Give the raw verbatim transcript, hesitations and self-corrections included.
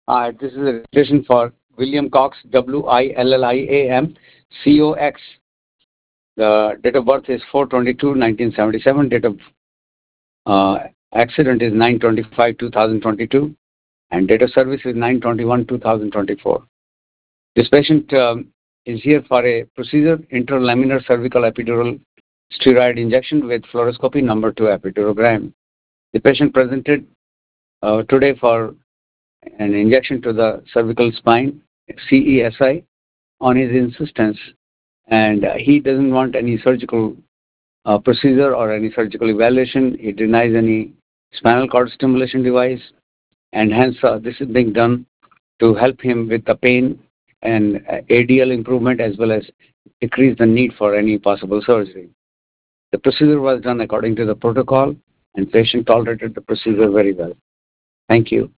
Uh, this is a registration for William Cox, W I L L I A M C O X. The date of birth is four twenty-two nineteen seventy-seven. Date of uh, accident is nine twenty-five two thousand twenty-two. And date of service is nine twenty-one two thousand twenty-four. This patient um, is here for a procedure, interlaminar cervical epidural steroid injection with fluoroscopy number two epidurogram. The patient presented uh, today for an injection to the cervical spine, C E S I, on his insistence, and uh, he doesn't want any surgical uh, procedure or any surgical evaluation. He denies any spinal cord stimulation device, and hence uh, this is being done to help him with the pain and uh, A D L improvement, as well as decrease the need for any possible surgery. The procedure was done according to the protocol, and patient tolerated the procedure very well. Thank you.